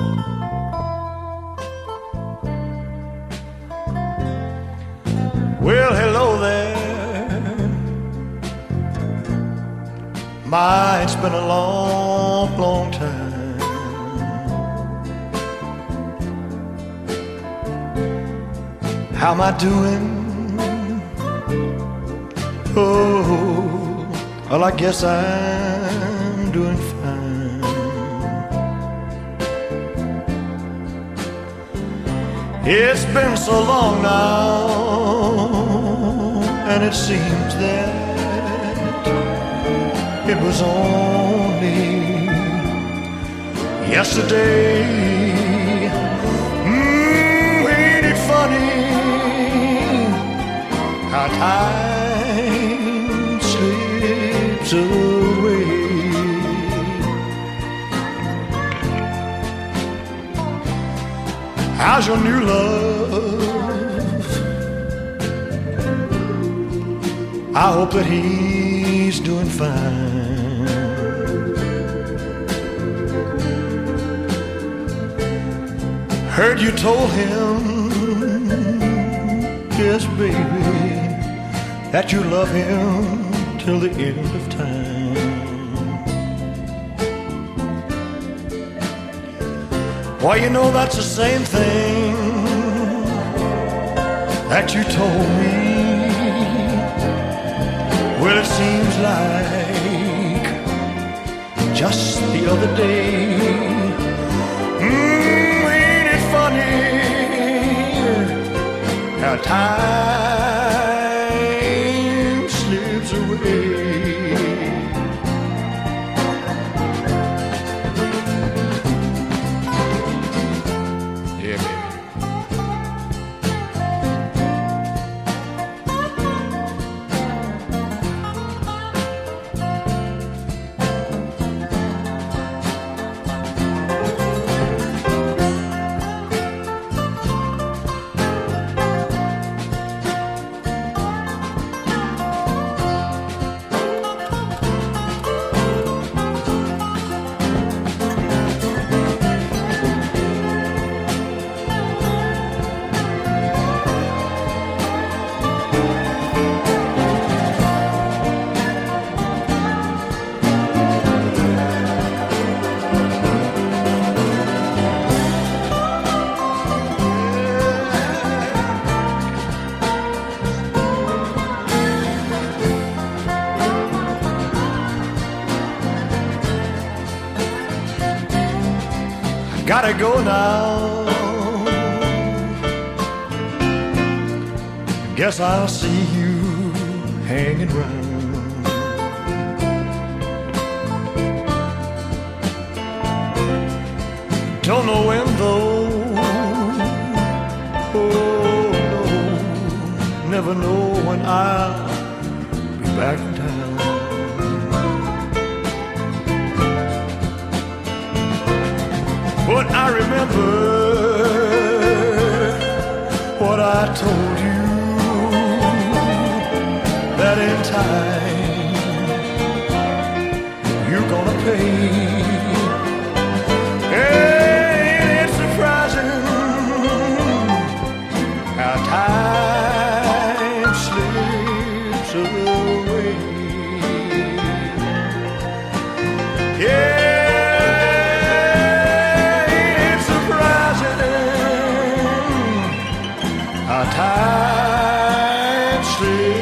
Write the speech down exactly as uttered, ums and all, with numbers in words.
Well, hello there. My, it's been a long, long time. How am I doing? Oh, well, I guess I'm doing fine. It's been so long now, and it seems that it was only yesterday. Mm, ain't it funny how time slips away? How's your new love? I hope that he's doing fine. Heard you told him, yes, baby, that you love him till the end of time. Why, you know that's the same thing that you told me. Well, it seems like just the other day. Mm, ain't it funny how time slips away? Yeah, baby. Gotta go now. Guess I'll see you hanging round. Don't know when though. Oh no, never know when I'll be back in town. But I remember what I told you, that in time you're gonna pay. Hey, it's surprising how time slips away. Yeah. Time slips